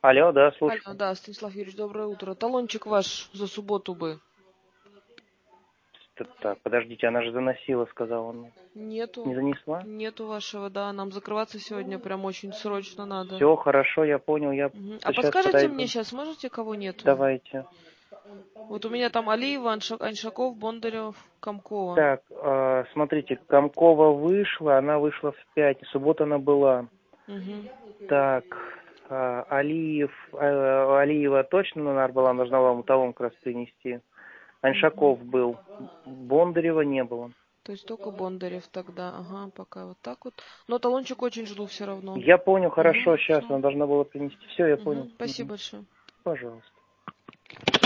Алло, да, Алло, слушаю. да, Станислав Юрьевич, доброе утро. Талончик ваш за субботу бы. Так, подождите, она же заносила, сказала мне. Нету. Не занесла? Нету вашего, да. Нам закрываться сегодня прям очень срочно надо. Все, хорошо, я понял, я А сейчас подскажите мне подойду. сейчас, можете, кого нету? Давайте. Вот у меня там Алиева, Аншаков, Бондарев, Комкова. Так, смотрите, Комкова вышла, она вышла в 5, суббота она была. Угу. Так, Алиева точно она была, нужно вам талон как раз принести. Аншаков был, Бондарева не было. То есть только Бондарев тогда. Ага, пока вот так вот. Но талончик очень жду все равно. Я понял, хорошо, сейчас Всё. она должна была принести. Все, я понял. Спасибо большое. Пожалуйста.